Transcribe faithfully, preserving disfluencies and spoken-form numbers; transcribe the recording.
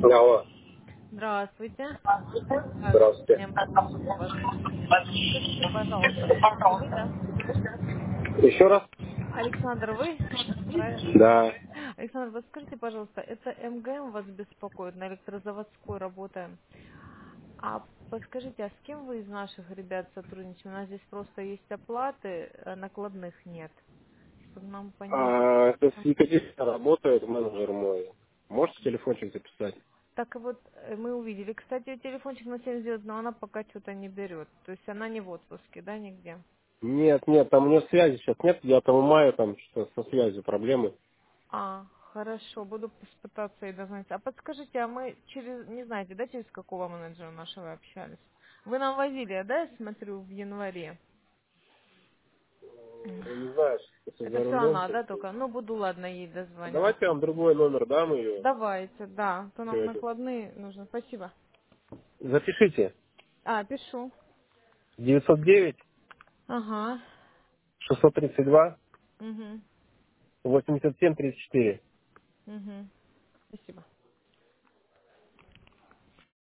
Алло. Здравствуйте. Александр, Здравствуйте. меня вас. Скажите, пожалуйста, Александр, вы, да? Еще раз? Александр, вы? Правильно? Да. Александр, вот скажите, пожалуйста, это МГМ вас беспокоит, на электрозаводской работаем. А подскажите, а с кем вы из наших ребят сотрудничаете? У нас здесь просто есть оплаты, а накладных нет. Чтобы нам понять. А, это с Екатериной работает менеджер мой. Можете телефончик записать? Так вот, э, мы увидели. Кстати, телефончик на семь сделать, но она пока что-то не берет. То есть она не в отпуске, да, нигде? Нет, нет, там у нее связи сейчас нет. Я там у мая там что со связью проблемы. А, хорошо, буду пытаться и дозвониться. А подскажите, а мы через, не знаете, да, через какого менеджера нашего общались? Вы нам возили, да, я смотрю, в январе? Я не знаю, что Это за все рулем. она, да, только? Ну, буду, ладно, ей дозванивать. Давайте я вам другой номер дам ее. Давайте, да, то нам Все. накладные нужно. Спасибо. Запишите. А, пишу. девятьсот девять Ага. шестьсот тридцать два Угу. восемьдесят семь тридцать четыре. Угу. Спасибо.